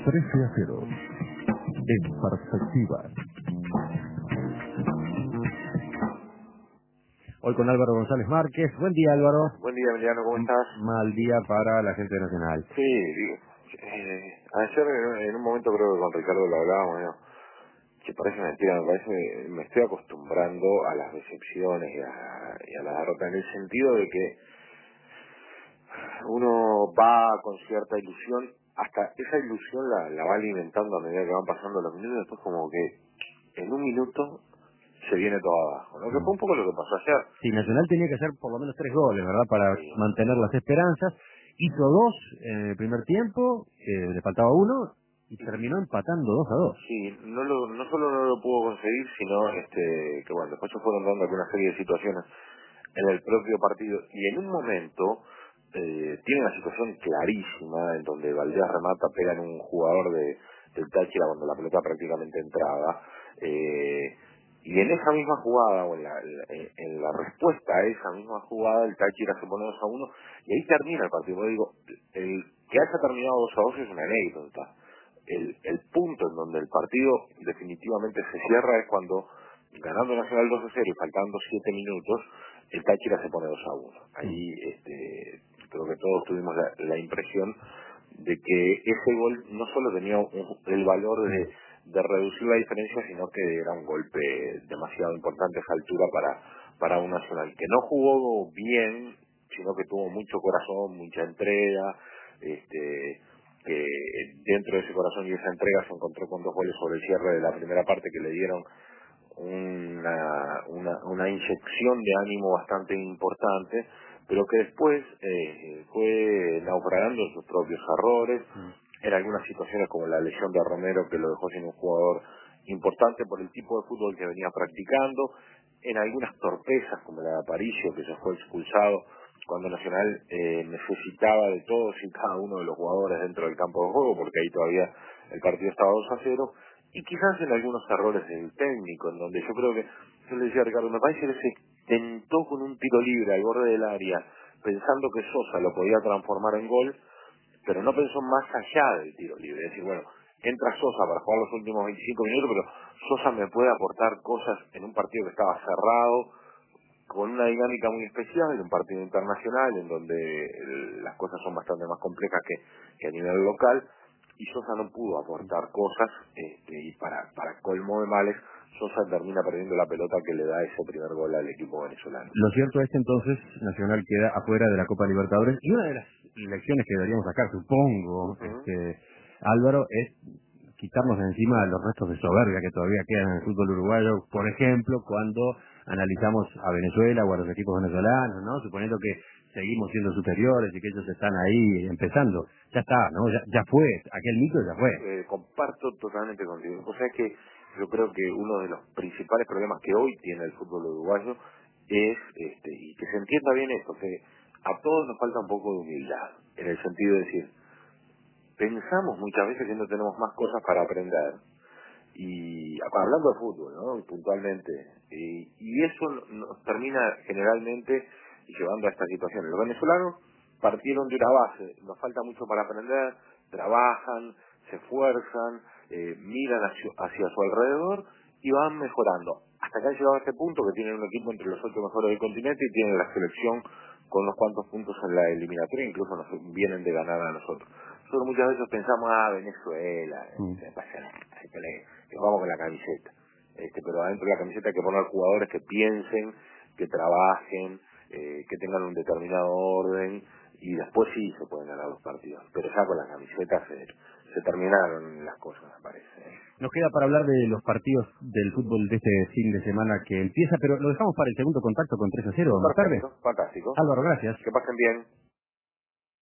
13-0. En perspectiva. Hoy con Álvaro González Márquez. Buen día, Álvaro. Buen día, Emiliano, ¿cómo estás? Mal día para la gente nacional. Sí, digo, ayer en un momento creo que con Ricardo lo hablábamos, ¿no? Que parece mentira, me estoy acostumbrando a las decepciones y a la derrota, en el sentido de que uno va con cierta ilusión, hasta esa ilusión la va alimentando a medida que van pasando los minutos, después como que en un minuto se viene todo abajo, ¿no? Que fue un poco lo que pasó ayer. Sí, Nacional tenía que hacer por lo menos 3 goles, ¿verdad? Para Sí. mantener las esperanzas. Hizo 2 en el primer tiempo, le faltaba 1, y terminó empatando 2-2. Sí, no solo no lo pudo conseguir, sino que bueno, después se fueron dando alguna serie de situaciones en el propio partido, y en un momento tiene una situación clarísima en donde Valdés remata, pega en un jugador del Táchira cuando la pelota prácticamente entraba, y en esa misma jugada, o en la respuesta a esa misma jugada, el Táchira se pone 2-1, y ahí termina el partido. Yo digo, el que haya terminado 2-2 es una anécdota. El punto en donde el partido definitivamente se cierra es cuando, ganando Nacional 2-0 y faltando 7 minutos, el Táchira se pone 2-1. Ahí creo que todos tuvimos la impresión de que ese gol no solo tenía el valor de reducir la diferencia, sino que era un golpe demasiado importante a esa altura para un Nacional que no jugó bien, sino que tuvo mucho corazón, mucha entrega, que dentro de ese corazón y esa entrega se encontró con 2 goles sobre el cierre de la primera parte que le dieron una inyección de ánimo bastante importante, pero que después fue naufragando en sus propios errores, en algunas situaciones como la lesión de Romero, que lo dejó sin un jugador importante por el tipo de fútbol que venía practicando, en algunas torpezas como la de Aparicio, que se fue expulsado cuando Nacional necesitaba de todos y cada uno de los jugadores dentro del campo de juego, porque ahí todavía el partido estaba 2-0, y quizás en algunos errores del técnico, en donde yo creo que, yo le decía a Ricardo, me parece que se tentó con un tiro libre al borde del área, pensando que Sosa lo podía transformar en gol, pero no pensó más allá del tiro libre. Es decir, bueno, entra Sosa para jugar los últimos 25 minutos, pero Sosa me puede aportar cosas en un partido que estaba cerrado, con una dinámica muy especial, en un partido internacional, en donde las cosas son bastante más complejas que a nivel local, y Sosa no pudo aportar cosas, y para colmo de males, Sosa termina perdiendo la pelota que le da ese primer gol al equipo venezolano. Lo cierto es que entonces Nacional queda afuera de la Copa Libertadores, y una de las lecciones que deberíamos sacar, supongo, Álvaro, es quitarnos de encima los restos de soberbia que todavía quedan en el fútbol uruguayo, por ejemplo, cuando analizamos a Venezuela o a los equipos venezolanos, ¿no? Suponiendo que seguimos siendo superiores y que ellos están ahí empezando. Ya está, ¿no? Ya fue, aquel mito ya fue. Comparto totalmente contigo. O sea, es que yo creo que uno de los principales problemas que hoy tiene el fútbol uruguayo es, y que se entienda bien esto, que a todos nos falta un poco de humildad, en el sentido de decir, pensamos muchas veces que no tenemos más cosas para aprender, y hablando de fútbol, ¿no? Puntualmente, y eso nos termina generalmente llevando a esta situación. Los venezolanos partieron de una base, nos falta mucho para aprender, trabajan, se esfuerzan, miran hacia su alrededor y van mejorando, hasta que han llegado a este punto que tienen un equipo entre los 8 mejores del continente y tienen la selección con unos cuantos puntos en la eliminatoria, incluso nos vienen de ganar a nosotros. Nosotros muchas veces pensamos, Venezuela, no pasa nada, que vamos con la camiseta. Pero adentro de la camiseta hay que poner jugadores que piensen, que trabajen, que tengan un determinado orden, y después sí se pueden ganar los partidos. Pero ya con la camiseta se terminaron las cosas, me parece. Nos queda para hablar de los partidos del fútbol de este fin de semana que empieza, pero lo dejamos para el segundo contacto con 13-0 más tarde. Perfecto, fantástico. Álvaro, gracias. Que pasen bien.